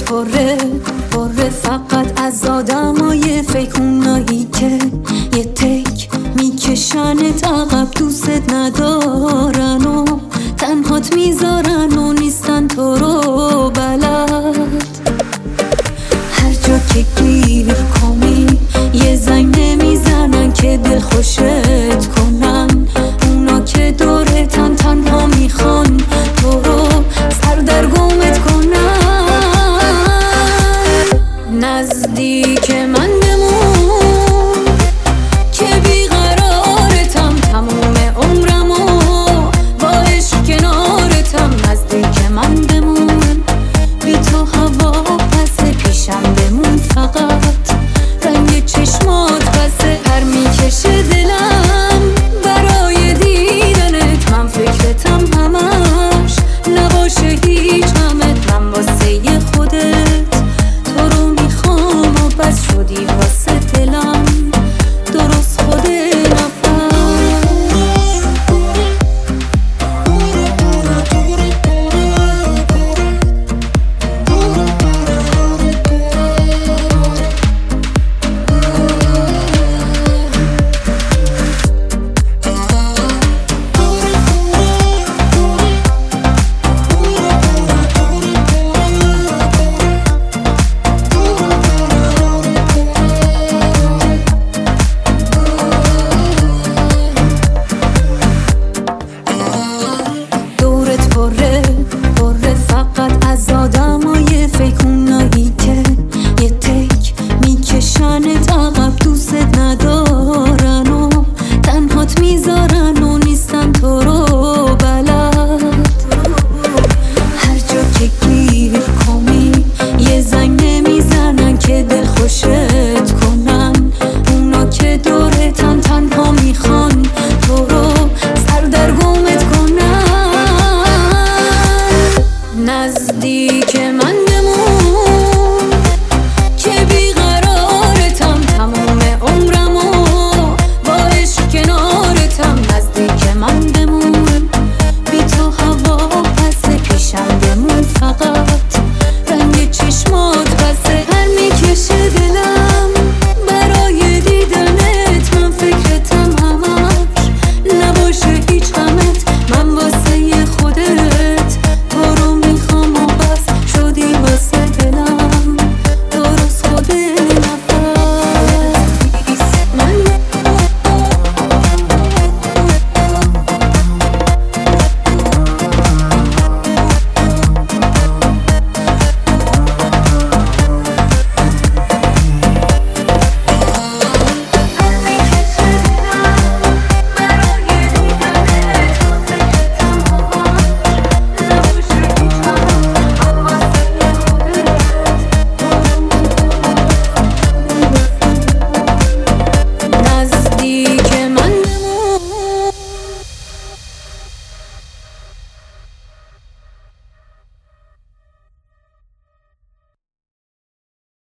پره فقط از آدمای فیکونایی که یه تک میکشنت عقب، دوست ندارن و تنهات میذارن و نیستن تو رو بلد. هر جا که گیر کنی یه زنگ نمیزنن که دل خوشت کنن. اونا که دورتن تنها میخوان تو رو سردرگمت کنن. نزدیک من بمون که بیقرارتم، تموم عمرمو با عشق کنارتم. نزدیک من بمون بی تو هوا پسه، پیشم بمون فقط رنگ چشمات بسه. پر میکشه دلم برای دیدنت، من فکرتم همش نباشه هیچ غمت. من واسه خودت تو رو میخوام و بس شدی واسه دلم درست خود پره فقط از آدمای فیکونایی که یه تک میکشنت عقب، دوست ندارن و تنهات میذارن و نیستن تو رو بلد. هر جا که گیر کنی یه زنگ نمیزنن که دل خوشت کنن. اونا که دورتن تنها میخوان تو رو سردرگمت کنن. نزدیک من بمون که بیقرارتم، تموم عمرمو با عشق کنارتم. نزدیک من بمون بی تو هوا پسه، پیشم بمون فقط رنگ چشمات بسه. پر میکشه دلم برای دیدنت، من فکرتم همش نباشه هیچ